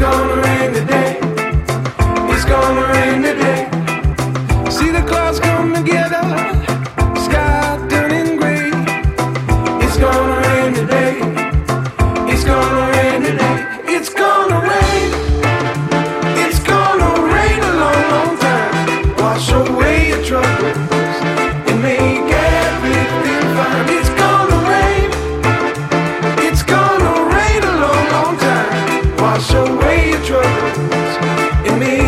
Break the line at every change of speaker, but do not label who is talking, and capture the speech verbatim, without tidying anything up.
gonna rain today. It's gonna rain today. See the clouds come together, sky turning gray. It's gonna rain today. It's gonna rain today. It's gonna rain. It's gonna rain a long, long time. Wash away your troubles and make everything fine. It's gonna rain. It's gonna rain a long, long time. Wash away your troubles and make